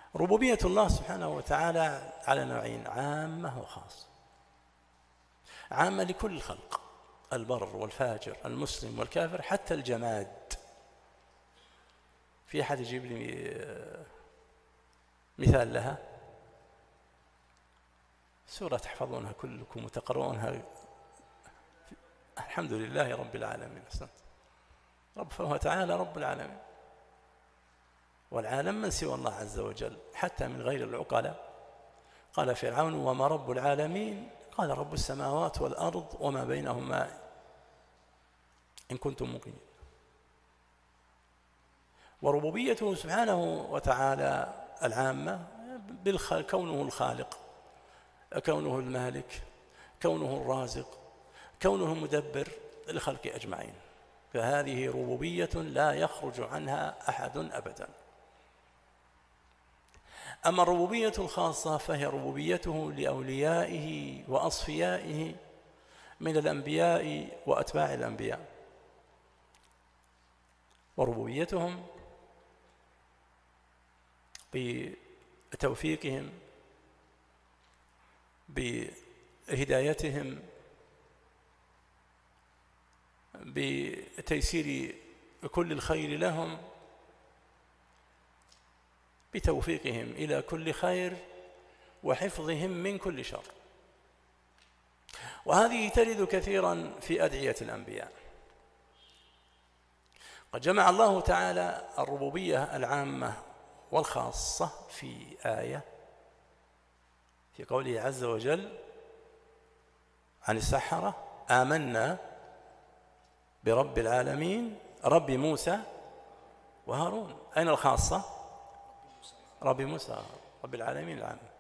ربوبية الله سبحانه وتعالى على نوعين: عامة وخاصة. عامة لكل الخلق، البر والفاجر، المسلم والكافر، حتى الجماد. في أحد يجيب لي مثال لها؟ سورة تحفظونها كلكم وتقرؤونها، الحمد لله رب العالمين. أحسنت. رب، فهو تعالى رب العالمين، والعالم من سوى الله عز وجل حتى من غير العقلاء. قال فرعون: وما رب العالمين؟ قال: رب السماوات والأرض وما بينهما إن كنتم موقنين. وربوبيته سبحانه وتعالى العامة كونه الخالق، كونه المالك، كونه الرازق، كونه المدبر للخلق أجمعين، فهذه ربوبية لا يخرج عنها أحد أبدا. أما الربوبية الخاصة فهي ربوبيته لأوليائه وأصفيائه من الأنبياء وأتباع الأنبياء، وربوبيتهم بتوفيقهم، بهدايتهم، بتيسير كل الخير لهم، بتوفيقهم إلى كل خير وحفظهم من كل شر. وهذه ترد كثيرا في أدعية الأنبياء. قد جمع الله تعالى الربوبية العامة والخاصة في آية، في قوله عز وجل عن السحرة: آمنا برب العالمين رب موسى وهارون. أين الخاصة؟ رب موسى، رب العالمين العام.